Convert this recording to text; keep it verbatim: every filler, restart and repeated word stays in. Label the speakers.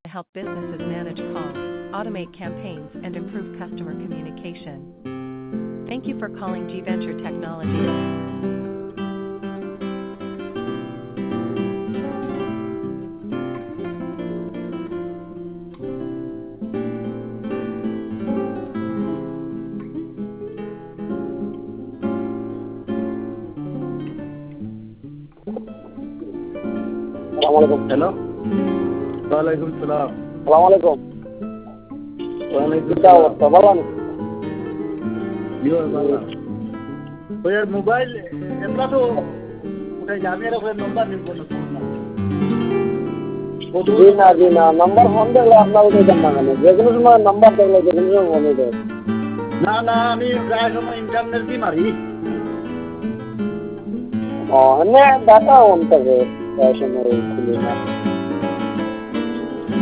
Speaker 1: help businesses manage calls, automate campaigns, and improve customer communication. Thank you for calling G Venture Technologies.
Speaker 2: Hello वालेकुम सलाम
Speaker 3: वालेकुम
Speaker 2: वालेकुम
Speaker 3: क्या होता बाला
Speaker 2: यो बाला तो यार मोबाइल एप्ला तो उठे जाने रे कोई नंबर नहीं बोलो
Speaker 3: जी ना जी ना नंबर फोन দেখলে আপনার উঠে যান না কেন যে কোনো সময় নাম্বার দেখলে যে কোনো সময় ফোন উঠে
Speaker 2: না না আমি প্রায় সময় ইন্টারনেট দিয়ে মারি
Speaker 3: ও না ডাটা অন থাকে প্রায় সময় খুলি না